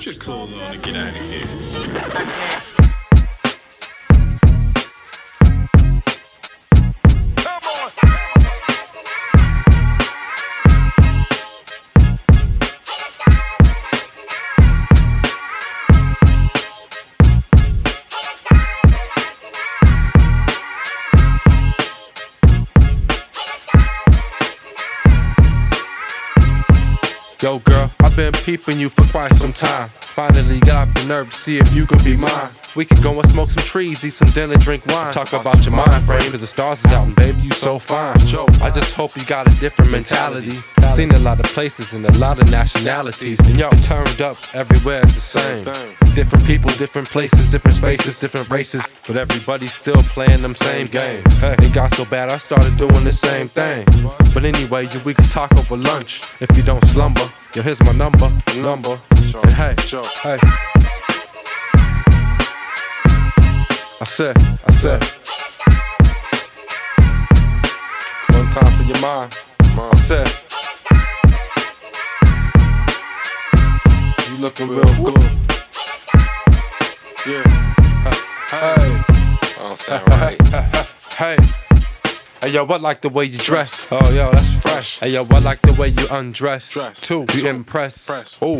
Put your clothes on and get out of here. Yo girl, I've been peeping you for quite some time. Finally got up the nerve to see if you could be mine. We could go and smoke some trees, eat some dinner, drink wine. Talk about your mind frame, cause the stars is out and baby you so fine. I just hope you got a different mentality. Seen a lot of places and a lot of nationalities. And yo, turned up everywhere it's the same. Different people, different places, different spaces, different races. But everybody's still playing them same games. Hey, it got so bad I started doing the same thing. But anyway, we can talk over lunch if you don't slumber. Yo, here's my number. And hey, hey. I said, one time for your mind. I said, you looking real good. Yeah. Hey. I don't sound right. Hey. Hey yo, I like the way you dress. Oh yo, that's fresh. Hey yo, I like the way you undress. Too, you impress. Ooh.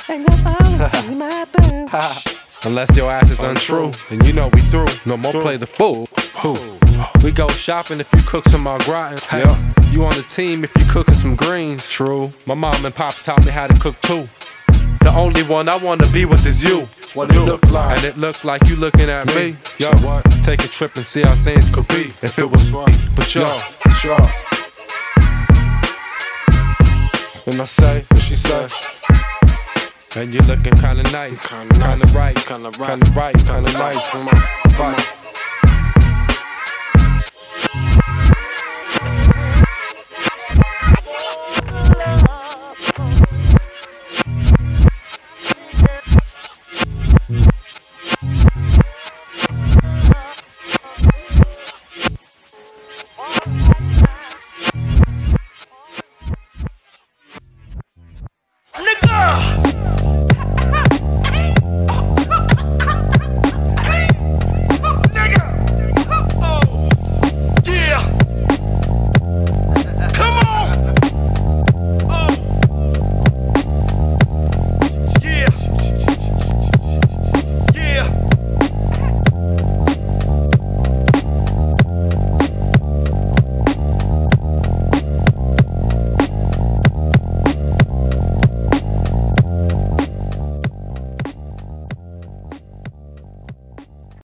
Unless your ass is untrue, then you know we through. No more play the fool. We go shopping if you cook some au gratin. Hey, you on the team if you cooking some greens. True. My mom and pops taught me how to cook too. The only one I wanna be with is you. What it look like? And it look like you looking at me. Yo, take a trip and see how things could be if it was me. But yo, and I say, what she say? And you looking kinda nice, kinda right, kinda nice.